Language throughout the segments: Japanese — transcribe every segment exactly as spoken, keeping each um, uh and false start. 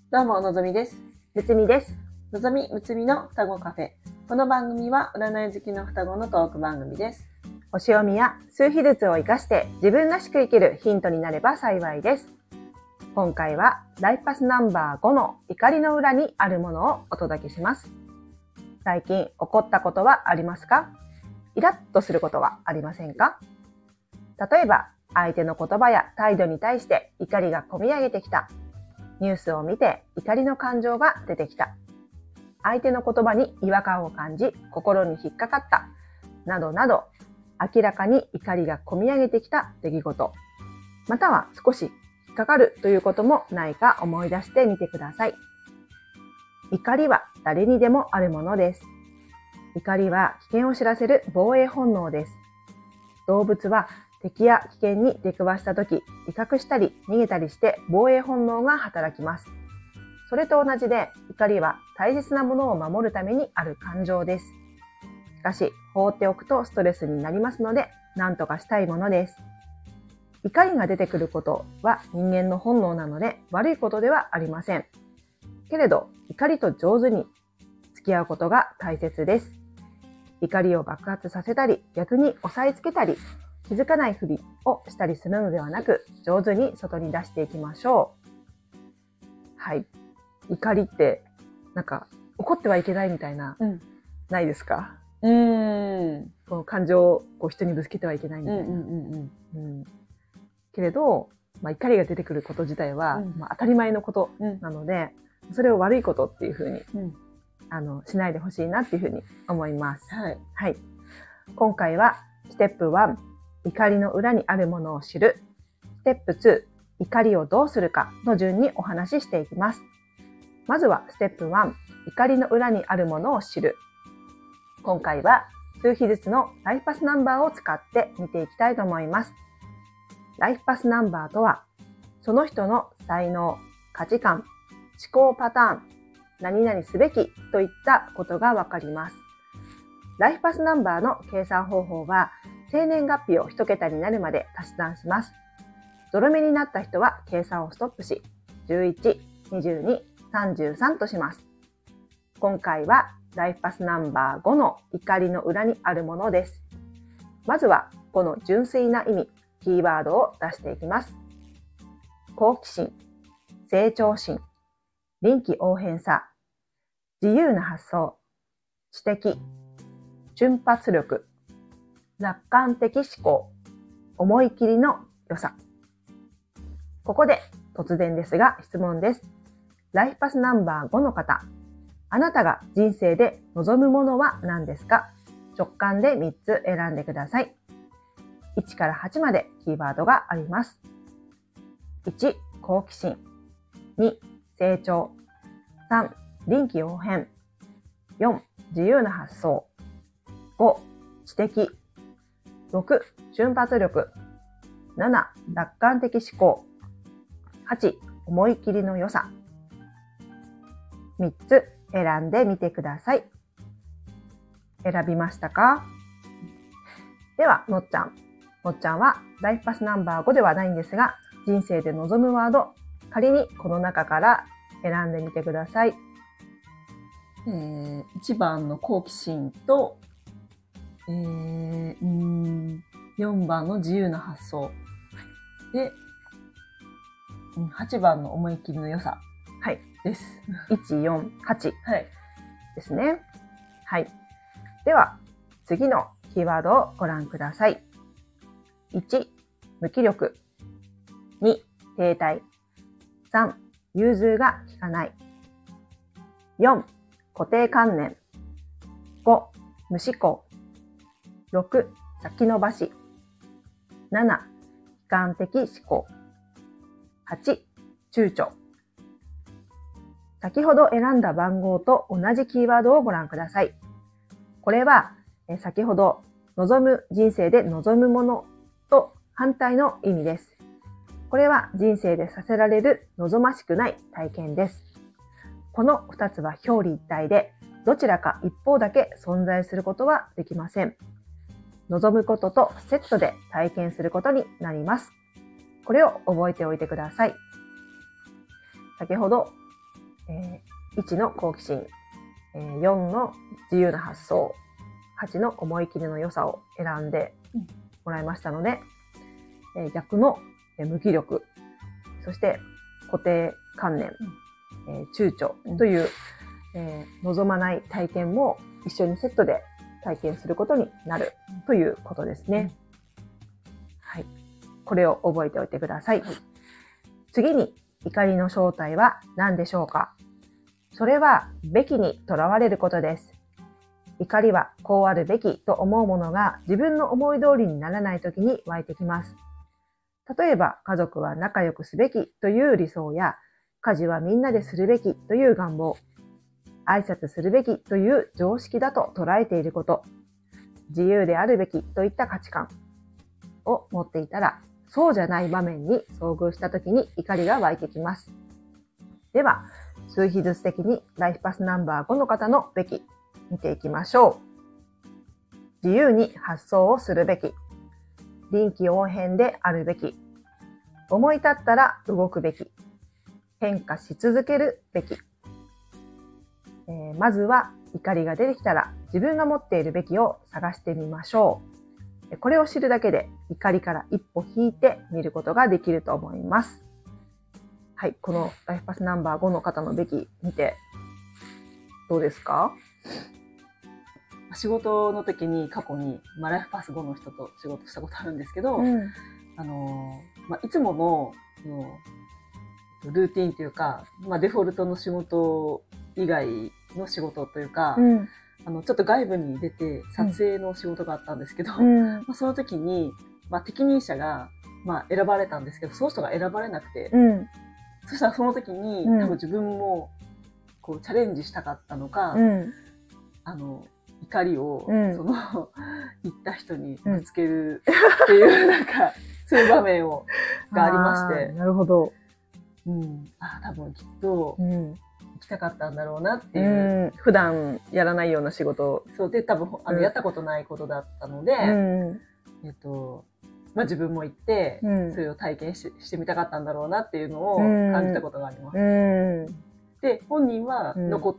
どうも、のぞみです。 むつみです。 のぞみ、むつみの双子カフェ。この番組は占い好きの双子のトーク番組です。 星読みや数秘術を生かして自分らしく生きるヒントになれば幸いです。今回はライフパスナンバーごの怒りの裏にあるものをお届けします。最近起こったことはありますか？イラッとすることはありませんか？例えば相手の言葉や態度に対して怒りがこみ上げてきた。ニュースを見て怒りの感情が出てきた。相手の言葉に違和感を感じ心に引っかかった。などなど明らかに怒りがこみ上げてきた出来事。または少し引っかかるということもないか思い出してみてください。怒りは誰にでもあるものです。怒りは危険を知らせる防衛本能です。動物は敵や危険に出くわしたとき、威嚇したり逃げたりして防衛本能が働きます。それと同じで、怒りは大切なものを守るためにある感情です。しかし、放っておくとストレスになりますので、何とかしたいものです。怒りが出てくることは人間の本能なので、悪いことではありません。けれど、怒りと上手に付き合うことが大切です。怒りを爆発させたり、逆に押さえつけたり、気づかないふりをしたりするのではなく、上手に外に出していきましょう。はい。怒りって、なんか、怒ってはいけないみたいな、うん、ないですか？ うーん。 この感情をこう人にぶつけてはいけないみたいな。うんうんうんうん、けれど、まあ、怒りが出てくること自体は、うんまあ、当たり前のことなので、うん、それを悪いことっていうふうに、うん、あのしないでほしいなっていうふうに思います。 はい。 はい。今回は、ステップワン。怒りの裏にあるものを知る。ステップツー、怒りをどうするかの順にお話ししていきます。まずはステップワン、怒りの裏にあるものを知る。今回は数秘術のライフパスナンバーを使って見ていきたいと思います。ライフパスナンバーとは、その人の才能、価値観、思考パターン、何々すべきといったことがわかります。ライフパスナンバーの計算方法は、生年月日を一桁になるまで足し算します。ゾロ目になった人は計算をストップし、じゅういち、にじゅうに、さんじゅうさんとします。今回はライフパスナンバーごの怒りの裏にあるものです。まずはこの純粋な意味、キーワードを出していきます。好奇心、成長心、臨機応変さ、自由な発想、知的、瞬発力、楽観的思考、思い切りの良さ。ここで突然ですが質問です。ライフパスナンバーごの方、あなたが人生で望むものは何ですか？直感でみっつ選んでください。いちからはちまでキーワードがあります。いち、好奇心。に、成長。さん、臨機応変。よん、自由な発想。ご、知的。ろく、瞬発力。なな、楽観的思考。はち、思い切りの良さ。みっつ選んでみてください。選びましたか？では、のっちゃん。のっちゃんはライフパスナンバーごではないんですが、人生で望むワード、仮にこの中から選んでみてください。 えー、いちばんの好奇心と、えー、うーんよんばんの自由な発想で、はちばんの思い切りの良さ、 はい、 です。 いち、よん、はち、 はい、 ですね。はい。では次のキーワードをご覧ください。いち、無気力。に、停滞。さん、融通が利かない。よん、固定観念。ご、無思考。ろく、先延ばし。なな、悲観的思考。はち、躊躇。先ほど選んだ番号と同じキーワードをご覧ください。これは先ほど望む人生で望むものと反対の意味です。これは人生でさせられる望ましくない体験です。このふたつは表裏一体で、どちらか一方だけ存在することはできません。望むこととセットで体験することになります。これを覚えておいてください。先ほどえー、いちの好奇心、えー、よんの自由な発想、はちの思い切りの良さを選んでもらいましたので、えー、逆の無気力、そして固定観念、うんえー、躊躇という、うんえー、望まない体験も一緒にセットで体験することになるということですね。うん、はい。これを覚えておいてください。はい、次に、怒りの正体は何でしょうか？それは、べきにとらわれることです。怒りはこうあるべきと思うものが自分の思い通りにならないときに湧いてきます。例えば、家族は仲良くすべきという理想や、家事はみんなでするべきという願望、挨拶するべきという常識だと捉えていること、自由であるべきといった価値観を持っていたら、そうじゃない場面に遭遇したときに怒りが湧いてきます。では、数比ずつ的にライフパスナンバーごの方のべき、見ていきましょう。自由に発想をするべき。臨機応変であるべき。思い立ったら動くべき。変化し続けるべき。えー、まずは怒りが出てきたら自分が持っているべきを探してみましょう。これを知るだけで怒りから一歩引いて見ることができると思います。はい、このライフパスナンバーごの方のべき見てどうですか？ 仕事の時に過去に、まあ、ライフパスごの人と仕事したことあるんですけど、うん、あのまあ、いつもの、のルーティンというか、まあ、デフォルトの仕事以外の仕事というか、うん、あのちょっと外部に出て撮影の仕事があったんですけど、うんまあ、その時に、まあ、適任者が、まあ、選ばれたんですけど、その人が選ばれなくて、うん、そしたらその時に、うん、多分自分もこうチャレンジしたかったのか、うん、あの怒りを、うん、その言った人にぶつけるっていう、うん、なんかそういう場面をがありまして、 なるほど、 うん、あ多分きっと、うん行きたかったんだろうなっていう、 うん、普段やらないような仕事そうで多分あの、うん、やったことないことだったので、うんえっとまあ、自分も行って、うん、それを体験 し, してみたかったんだろうなっていうのを感じたことがあります。うん、で本人は残って、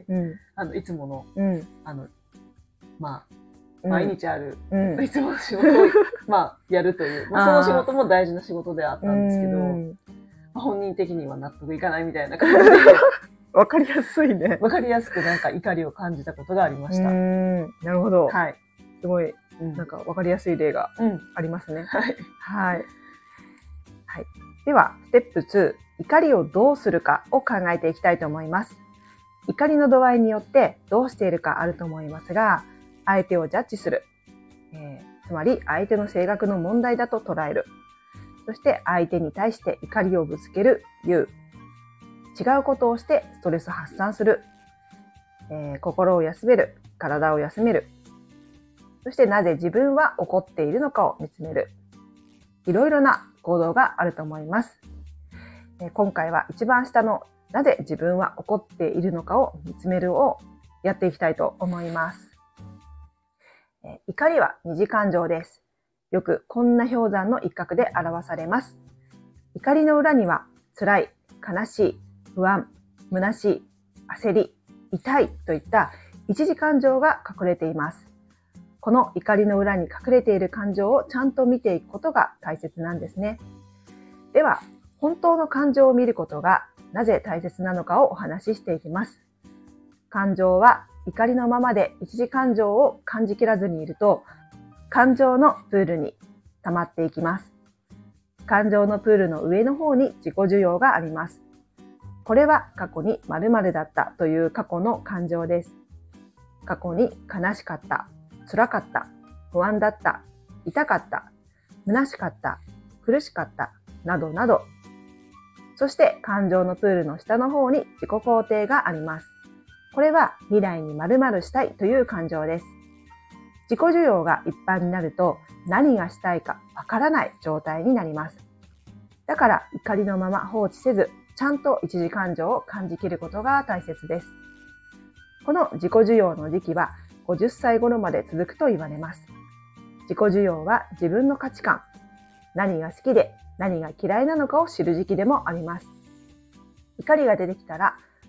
うん、あのいつもの、うん、あのまあ毎日ある、うん、いつもの仕事を、まあ、やるという、まあ、その仕事も大事な仕事であったんですけど、まあ、本人的には納得いかないみたいな感じでわかりやすいね。 わかりやすくなんか怒りを感じたことがありました。 うーんなるほど。 はい。 すごい、うん、なんかわかりやすい例がありますね。 うん、はい。 はい。はい。では、ステップに、怒りをどうするかを考えていきたいと思います。怒りの度合いによってどうしているかあると思いますが、相手をジャッジする。えー、つまり相手の性格の問題だと捉える。そして相手に対して怒りをぶつける、言う。違うことをしてストレス発散する、えー、心を休める、体を休める、そしてなぜ自分は怒っているのかを見つめる、いろいろな行動があると思います。えー、今回は一番下のなぜ自分は怒っているのかを見つめるをやっていきたいと思います。えー、怒りは二次感情です。よくこんな氷山の一角で表されます。怒りの裏には辛い、悲しい、不安、虚しい、焦り、痛いといった一次感情が隠れています。この怒りの裏に隠れている感情をちゃんと見ていくことが大切なんですね。では、本当の感情を見ることがなぜ大切なのかをお話ししていきます。感情は怒りのままで一次感情を感じきらずにいると、感情のプールに溜まっていきます。感情のプールの上の方に自己需要があります。これは過去に〇〇だったという過去の感情です。過去に悲しかった、辛かった、不安だった、痛かった、虚しかった、苦しかった、などなど。そして感情のプールの下の方に自己肯定があります。これは未来に〇〇したいという感情です。自己需要が一般になると何がしたいかわからない状態になります。だから怒りのまま放置せず、ちゃんと一次感情を感じきることが大切です。この自己需要の時期はごじゅっさい頃まで続くと言われます。自己需要は自分の価値観、何が好きで何が嫌いなのかを知る時期でもあります。怒りが出てきたら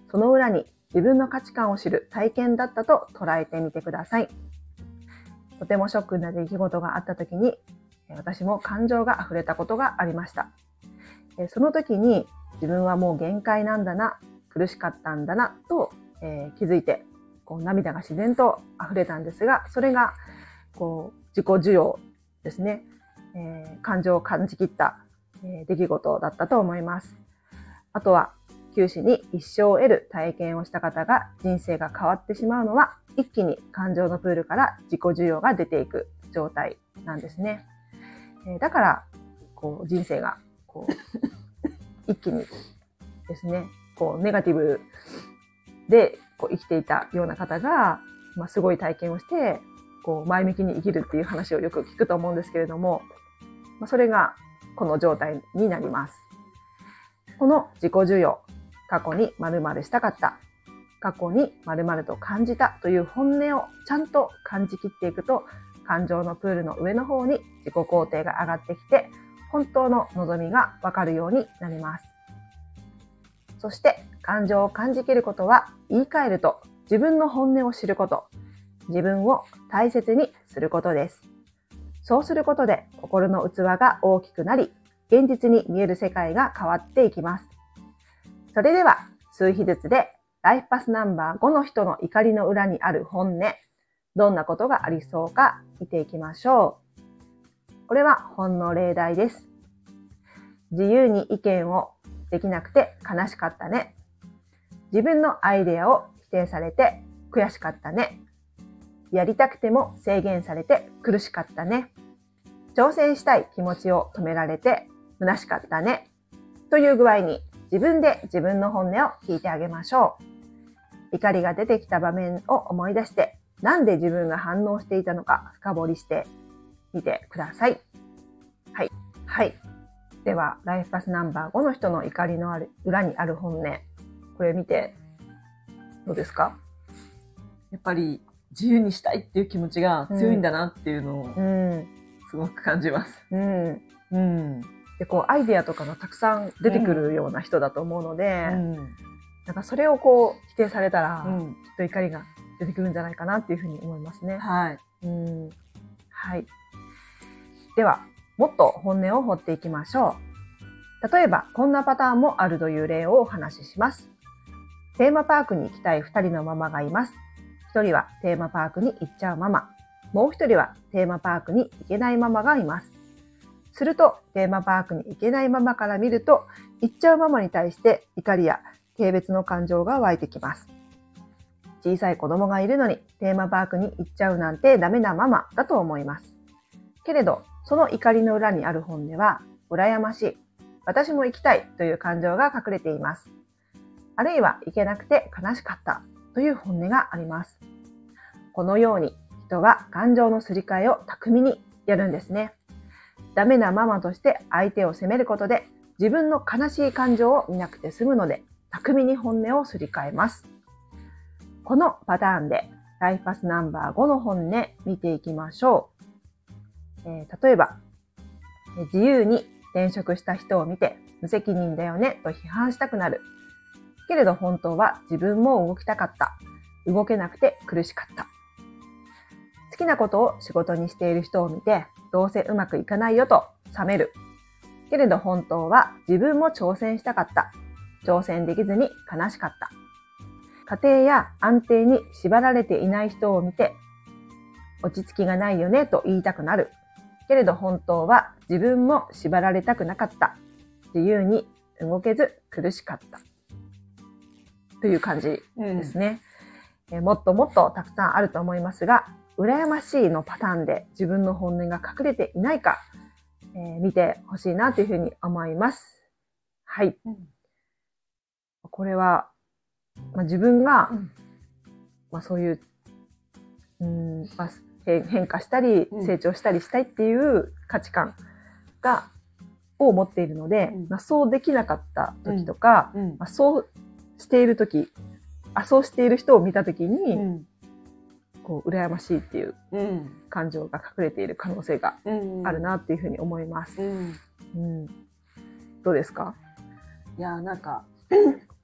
その裏に自分の価値観を知る体験だったと捉えてみてください。とてもショックな出来事があった時に、私も感情が溢れたことがありました。その時に自分はもう限界なんだな、苦しかったんだなと、えー、気づいて、こう涙が自然と溢れたんですが、それがこう自己需要ですね、えー、感情を感じきった、えー、出来事だったと思います。あとは九死に一生を得る体験をした方が人生が変わってしまうのは、一気に感情のプールから自己需要が出ていく状態なんですね。えー、だからこう人生がこう一気にですね、こうネガティブでこう生きていたような方が、まあ、すごい体験をしてこう前向きに生きるっていう話をよく聞くと思うんですけれども、まあ、それがこの状態になります。この自己需要、過去に〇〇したかった、過去に〇〇と感じたという本音をちゃんと感じきっていくと、感情のプールの上の方に自己肯定が上がってきて、本当の望みがわかるようになります。そして感情を感じきることは、言い換えると自分の本音を知ること、自分を大切にすることです。そうすることで心の器が大きくなり、現実に見える世界が変わっていきます。それでは数日ずつでライフパスナンバーごの人の怒りの裏にある本音、どんなことがありそうか見ていきましょう。これはほんの例題です。自由に意見をできなくて悲しかったね。自分のアイデアを否定されて悔しかったね。やりたくても制限されて苦しかったね。挑戦したい気持ちを止められて虚しかったね。という具合に自分で自分の本音を聞いてあげましょう。怒りが出てきた場面を思い出して、なんで自分が反応していたのか深掘りしてみてください。はい。はい。では、ライフパスナンバーごの人の怒りのある裏にある本音。これ見て、どうですか？ やっぱり自由にしたいっていう気持ちが強いんだなっていうのをすごく感じます。 うん。 うん。 で、こう、アイデアとかがたくさん出てくるような人だと思うので、 うん、 なんかそれをこう、否定されたら、 うん、 きっと怒りが出てくるんじゃないかなっていうふうに思いますね。 はい。 うん。はい。では、もっと本音を掘っていきましょう。例えば、こんなパターンもあるという例をお話しします。テーマパークに行きたいふたりのママがいます。ひとりはテーマパークに行っちゃうママ。もうひとりはテーマパークに行けないママがいます。すると、テーマパークに行けないママから見ると、行っちゃうママに対して怒りや軽蔑の感情が湧いてきます。小さい子供がいるのにテーマパークに行っちゃうなんてダメなママだと思います。けれど、その怒りの裏にある本音は、羨ましい、私も行きたいという感情が隠れています。あるいは行けなくて悲しかったという本音があります。このように人は感情のすり替えを巧みにやるんですね。ダメなママとして相手を責めることで自分の悲しい感情を見なくて済むので、巧みに本音をすり替えます。このパターンでライフパスナンバーごの本音見ていきましょう。えー、例えば、自由に転職した人を見て無責任だよねと批判したくなる。けれど本当は自分も動きたかった。動けなくて苦しかった。好きなことを仕事にしている人を見て、どうせうまくいかないよと冷める。けれど本当は自分も挑戦したかった。挑戦できずに悲しかった。家庭や安定に縛られていない人を見て、落ち着きがないよねと言いたくなる。けれど本当は自分も縛られたくなかった。自由に動けず苦しかった。という感じですね。うん、えもっともっとたくさんあると思いますが、羨ましいのパターンで自分の本音が隠れていないか、えー、見てほしいなというふうに思います。はい。うん、これは、まあ、自分が、うんまあ、そういう、うんまあ、変化したり成長したりしたいっていう価値観がを持っているので、うんまあ、そうできなかった時とか、うんまあ、そうしている時、あそうしている人を見た時に、うんこう羨ましいっていう感情が隠れている可能性があるなっていうふうに思います。うんうん、どうですか？ いやなんか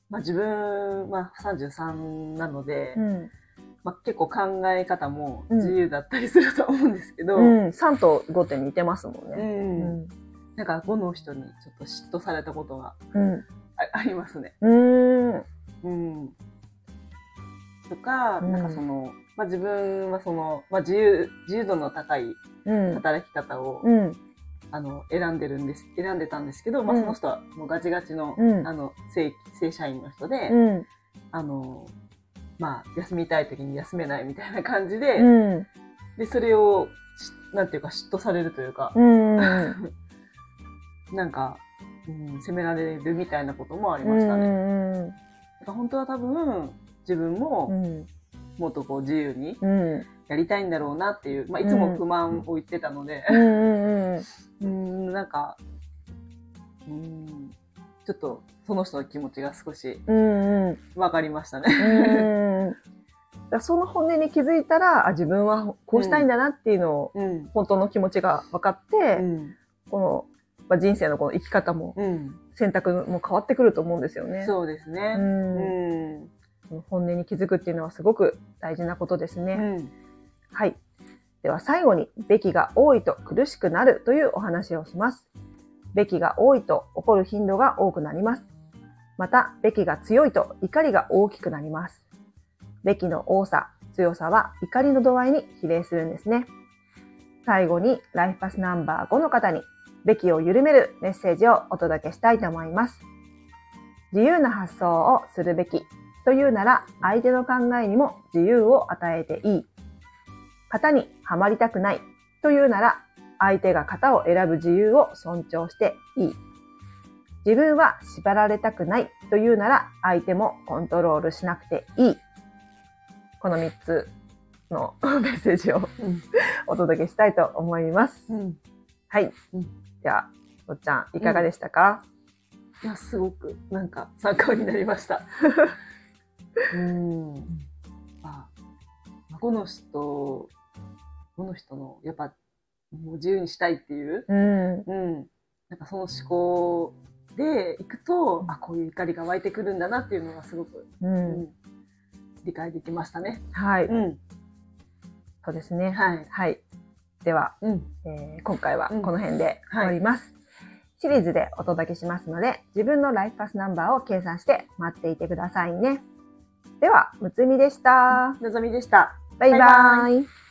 まあ自分はさんじゅうさんなので、 うんまあ、結構考え方も自由だったりすると思うんですけど、 うん、さんとごって似てますもんうね。 んなんかごの人にちょっと嫉妬されたことがうんあ、ありますね。 うんううんとか、 うんなんかその、まあ、自分はその、まあ、自由自由度の高いん働き方を、 うんあの選んでるんです選んでたんですけど、まあ、 うんその人はもうガチガチの、 うんあの正正社員の人で、 うんあのまあ休みたい時に休めないみたいな感じで、 うんでそれをしなんていうか嫉妬されるというか、 うんなんか、うん、責められるみたいなこともありうましたね。 んなんか本当は多分自分うもんもっとこう自由にうんやりたいんだろうなっていう、まあ、いつも不満を言ってたので、 うんうんうーん、なんか、うーん、ちょっとその人の気持ちが少しうんうん分かりましたうね。 んだその本音に気づいたら、あ、自分はこうしたいんだなっていうのを、 うん、 本当の気持ちが分かって、 うん、 この、まあ、人生のこの生き方も、 うん、 選択も変わってくると思うんですよね。 そうですね。 ううん、 ん本音に気づくっていうのはすごく大事なことですね。 うん、 はい。では最後に、べきが多いと苦しくなるというお話をします。べきが多いと怒る頻度が多くなります。また、べきが強いと怒りが大きくなります。べきの多さ、強さは怒りの度合いに比例するんですね。最後にライフパスナンバーごの方に、べきを緩めるメッセージをお届けしたいと思います。自由な発想をするべきというなら、相手の考えにも自由を与えていい。型にはまりたくないというなら、相手が型を選ぶ自由を尊重していい。自分は縛られたくないというなら、相手もコントロールしなくていい。このみっつのメッセージをうん、 お届けしたいと思います。 うん。 はい。 うんじゃあ、おっちゃん、いかがでしたか？ いや、すごくなんか参考になりました。うん。まあ、この人、この人のやっぱもう自由にしたいっていう、 うん。 うん、なんかその思考でいくと、あ、こういう怒りが湧いてくるんだなっていうのがすごく、 う。 うんん、理解できましたね。 はい。 うん、 そうですね。 はい、 はい。では、 うん、 えー今回はこの辺で終わります。 うんシリーズでお届けしますので、自分のライフパスナンバーを計算して待っていてくださいね。では、むつみでした。 のぞみでした。 バイババイバイ。